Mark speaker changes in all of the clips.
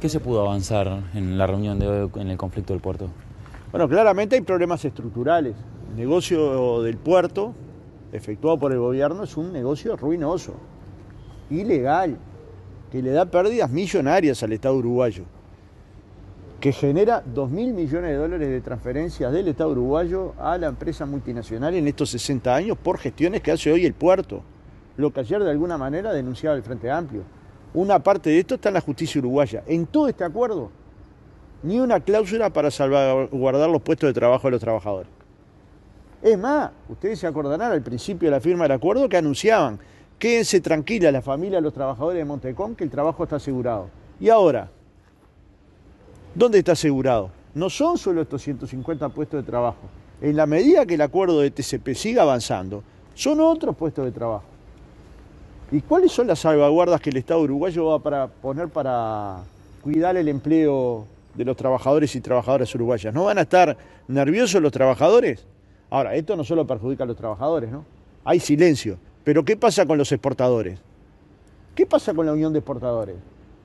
Speaker 1: ¿Qué se pudo avanzar en la reunión de hoy en el conflicto del puerto?
Speaker 2: Bueno, claramente hay problemas estructurales. El negocio del puerto, efectuado por el gobierno, es un negocio ruinoso, ilegal, que le da pérdidas millonarias al Estado uruguayo, que genera 2.000 millones de dólares de transferencias del Estado uruguayo a la empresa multinacional en estos 60 años por gestiones que hace hoy el puerto, lo que ayer de alguna manera denunciaba el Frente Amplio. Una parte de esto está en la justicia uruguaya. En todo este acuerdo, ni una cláusula para salvaguardar los puestos de trabajo de los trabajadores. Es más, ustedes se acordarán al principio de la firma del acuerdo que anunciaban: quédense tranquila la familia de los trabajadores de Montecón, que el trabajo está asegurado. Y ahora, ¿dónde está asegurado? No son solo estos 150 puestos de trabajo. En la medida que el acuerdo de TCP siga avanzando, son otros puestos de trabajo. ¿Y cuáles son las salvaguardas que el Estado uruguayo va a poner para cuidar el empleo de los trabajadores y trabajadoras uruguayas? ¿No van a estar nerviosos los trabajadores? Ahora, esto no solo perjudica a los trabajadores, ¿no? Hay silencio. Pero ¿qué pasa con los exportadores? ¿Qué pasa con la Unión de Exportadores?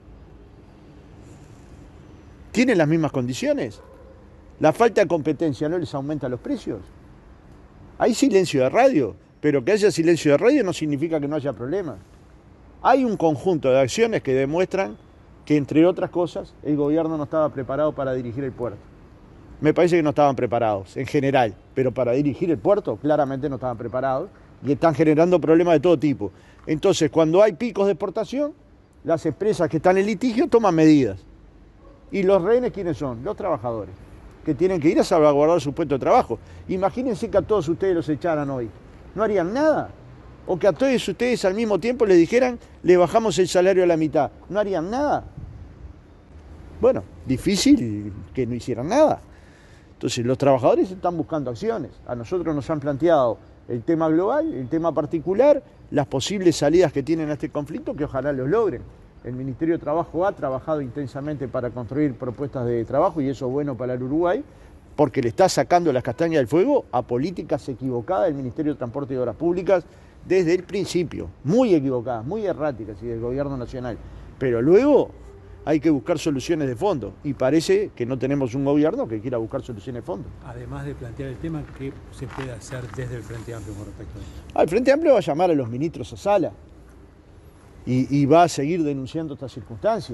Speaker 2: ¿Tienen las mismas condiciones? ¿La falta de competencia no les aumenta los precios? Hay silencio de radio, pero que haya silencio de radio no significa que no haya problemas. Hay un conjunto de acciones que demuestran que, entre otras cosas, el gobierno no estaba preparado para dirigir el puerto. Me parece que no estaban preparados, en general, pero para dirigir el puerto claramente no estaban preparados y están generando problemas de todo tipo. Entonces, cuando hay picos de exportación, las empresas que están en litigio toman medidas. ¿Y los rehenes quiénes son? Los trabajadores, que tienen que ir a salvaguardar su puesto de trabajo. Imagínense que a todos ustedes los echaran hoy. ¿No harían nada? O que a todos ustedes al mismo tiempo les dijeran: le bajamos el salario a la mitad. ¿No harían nada? Bueno, difícil que no hicieran nada. Entonces, los trabajadores están buscando acciones. A nosotros nos han planteado el tema global, el tema particular, las posibles salidas que tienen a este conflicto, que ojalá los logren. El Ministerio de Trabajo ha trabajado intensamente para construir propuestas de trabajo, y eso es bueno para el Uruguay, porque le está sacando las castañas del fuego a políticas equivocadas del Ministerio de Transporte y Obras Públicas desde el principio, muy equivocadas, muy erráticas, y del Gobierno Nacional. Pero luego hay que buscar soluciones de fondo, y parece que no tenemos un gobierno que quiera buscar soluciones de fondo.
Speaker 3: Además de plantear el tema, ¿qué se puede hacer desde el Frente Amplio con respecto a esto?
Speaker 2: El Frente Amplio va a llamar a los ministros a sala y va a seguir denunciando esta circunstancia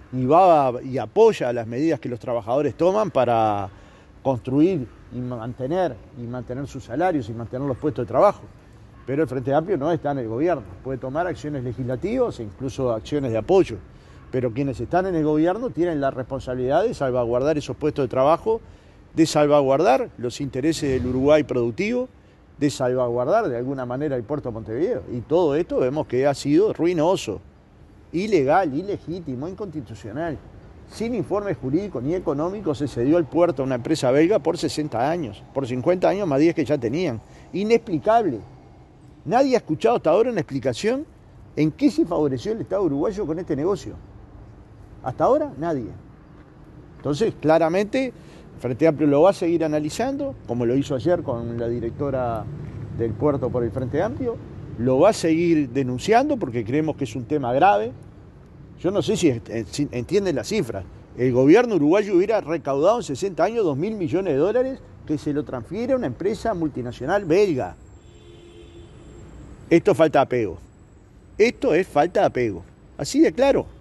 Speaker 2: y apoya las medidas que los trabajadores toman para construir y mantener sus salarios y mantener los puestos de trabajo. Pero el Frente Amplio no está en el gobierno, puede tomar acciones legislativas e incluso acciones de apoyo. Pero quienes están en el gobierno tienen la responsabilidad de salvaguardar esos puestos de trabajo, de salvaguardar los intereses del Uruguay productivo, de salvaguardar de alguna manera el puerto de Montevideo. Y todo esto vemos que ha sido ruinoso, ilegal, ilegítimo, inconstitucional. Sin informe jurídico ni económico se cedió el puerto a una empresa belga por 60 años, por 50 años más 10 que ya tenían. Inexplicable. Nadie ha escuchado hasta ahora una explicación en qué se favoreció el Estado uruguayo con este negocio. Hasta ahora, nadie. Entonces, claramente, el Frente Amplio lo va a seguir analizando, como lo hizo ayer con la directora del puerto por el Frente Amplio, lo va a seguir denunciando porque creemos que es un tema grave. Yo no sé si entienden las cifras. El gobierno uruguayo hubiera recaudado en 60 años 2.000 millones de dólares que se lo transfiere a una empresa multinacional belga. Esto es falta de apego. Esto es falta de apego. Así de claro.